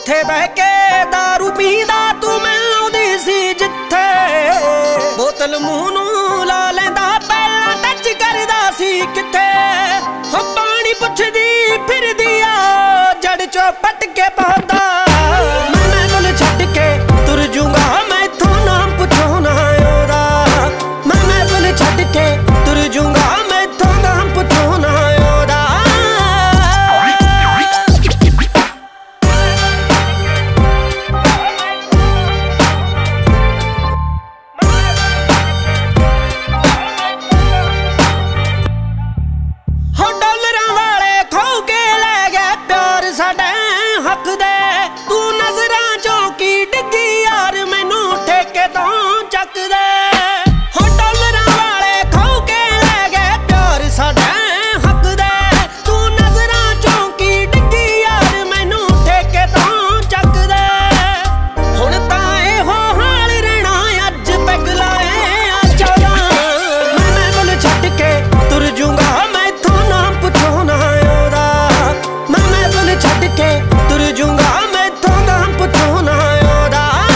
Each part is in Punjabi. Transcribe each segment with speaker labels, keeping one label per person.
Speaker 1: ਉੱਥੇ ਬਹਿ ਕੇ ਦਾਰੂ ਪੀਂਦਾ ਤੂੰ ਮਿਲਦੀ ਸੀ ਜਿੱਥੇ ਬੋਤਲ ਮੂੰਹ ਨੂੰ ਲਾ ਲੈਂਦਾ ਪਹਿਲਾਂ ਟੱਚ ਕਰਦਾ ਸੀ ਕਿੱਥੇ ਹੋ ਪਾਣੀ ਪੁੱਛਦੀ ਫਿਰਦੀ ਆ ਜੜ ਚੋਂ ਪੱਟ ਕੇ ਪਾਉਂਦਾ ਮੈਂ ਕੋਲ ਛੱਡ ਕੇ ਤੁਰ ਜੂੰਗਾ ਮੈਥੋਂ ਨਾਮ ਪੁੱਛੋ ਨਾ ਉਹਦਾ ਮੈਂ ਕੋਲ ਛੱਡ ਕੇ ਤੁਰ ਜੂੰਗਾ ਮੈਥੋਂ ਨਾਮ ਪੁੱਛੋ ਨਾ ਉਹਦਾ ਸਾਡੇ ਹੱਕ ਦੇ ਤੂੰ ਨਜ਼ਰਾਂ ਚੋਂ ਕੀ ਡਿੱਗੀ ਯਾਰ ਮੈਨੂੰ ਠੇਕੇ ਤੋਂ ਚੱਕ ਦੇ ਹੋ ਡਾਲਰਾਂ ਵਾਲੇ ਖੋ ਕੇ ਲੈ ਗਏ ਪਿਆਰ ਸਾਡੇ ਹੱਕ ਦੇ ਤੂੰ ਨਜ਼ਰਾਂ ਚੋਂ ਕੀ ਡਿੱਗੀ ਯਾਰ ਮੈਨੂੰ ਠੇਕੇ ਤੋਂ ਚੱਕ ਦੇ ਹੁਣ ਤਾਂ ਇਹੋ ਹਾਲ ਰਹਿਣਾ ਅੱਜ ਪੈਗ ਲਾਏ ਆ 14 ਮੈਂ ਕੋਲ ਛੱਡ ਕੇ ਤੁਰ ਜੂੰਗਾ ਮੈਥੋਂ ਨਾਮ ਪੁੱਛੋ ਨਾ ਉਹਦਾ ਮੈਂ ਕੋਲ ਛੱਡ ਕੇ ਤੁਰ ਜੂੰਗਾ ਮੈਥੋਂ ਨਾਮ ਪੁੱਛੋ ਨਾ ਉਹਦਾ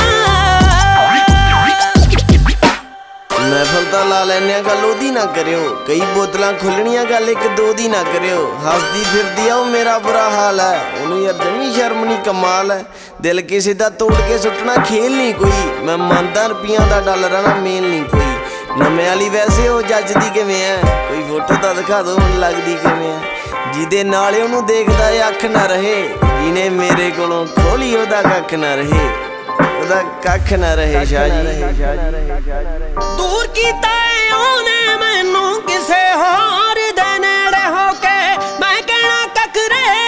Speaker 2: महफल तो ला लैने गल ओदी ना करियो कई बोतलां खुलनियां गल एक दो दी ना करियो हसदी फिरदी आ मेरा बुरा हाल है ओनू यार जमी शर्म नहीं कमाल है दिल किसी दा तोड़ के सुटना खेल नहीं कोई मैं मानदा रुपया दा डॉलर ना मेल नहीं कोई नमे वाली वैसे हो जजदी किवें है कोई फोटो तो दिखा दो हुण लगदी किवें है जिहदे नाल ओनू देखदा अख ना रहे जिने मेरे कोलों खोली ओदा कख ना रहे ओदा कख ना रहे शाह जी
Speaker 1: दूर कीता ओने मैनू किसे होर दे नेड़े हो के मैं कहना कख रहे